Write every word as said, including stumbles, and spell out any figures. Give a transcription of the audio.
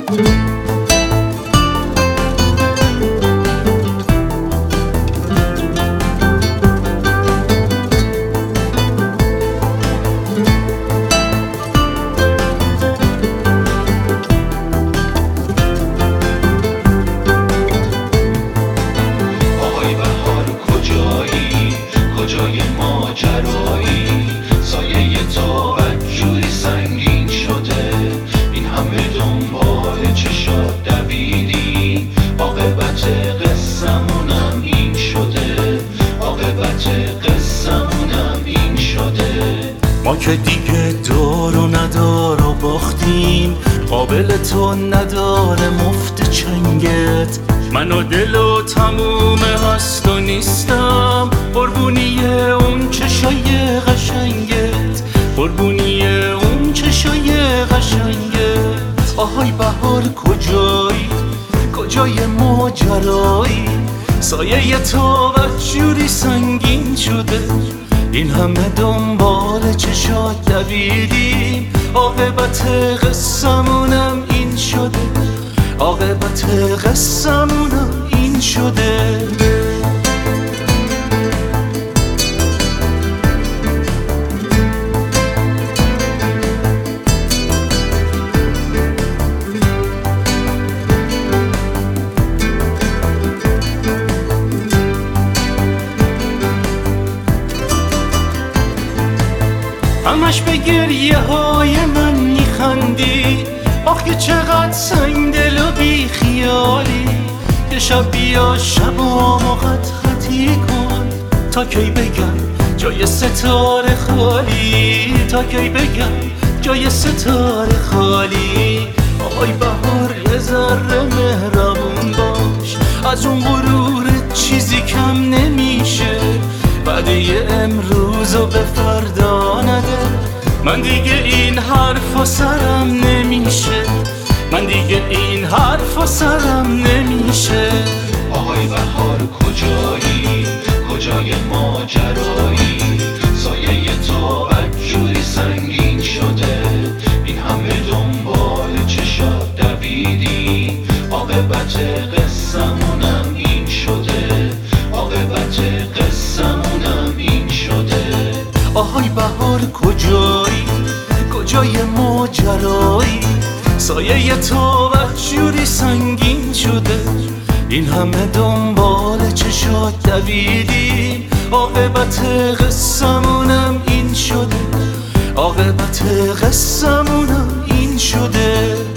کجای ماجرایی؟ سایه تو بدجوری سنگین شده، این همه دنبال چشات دویدی، عاقبت قصمونم این شده، عاقبت قصمونم این شده. ما که دیگه دار و ندار و باختیم، قابل تو نداره مفت چنگت. من و دل و تموم هست و نیستم، قربونی اون چشای قشنگت، قربونی اون چشای قشنگت. آهای بهار کجایی؟ کجای ماجرایی؟ سایه تو بدجوری سنگین شده، این همه دنبال چشات دویدیم، عاقبت قصمونم این شده، عاقبت قصمونم این شده. همش به گریه های من میخندی، آخ که چقدر سنگ دل و بی خیالی. یه شب بیا شبامو خط خطی کن، تا کی بگم جای ستاره خالی، تا کی بگم جای ستاره خالی. آهای بهار یه ذره مهربون باش، از اون غرور چیزی کم نمیشه، وعده امروزو به فردا نده. من دیگه این حرفا سرم نمیشه، من دیگه این حرفا سرم نمیشه. آهای بهار کجایی؟ کجای ماجرایی؟ سایه تو بدجوری سنگین شده، این همه دنبال چشات دویدی، عاقبت قصمونم این شده، عاقبت قصمونم این شده. آهای بهار کجایی؟ کجای ماجرایی؟ سایه تو بدجوری سنگین شده، این همه دنبال چشات دویدیم، عاقبت قصمونم این شده، عاقبت قصمونم این شده.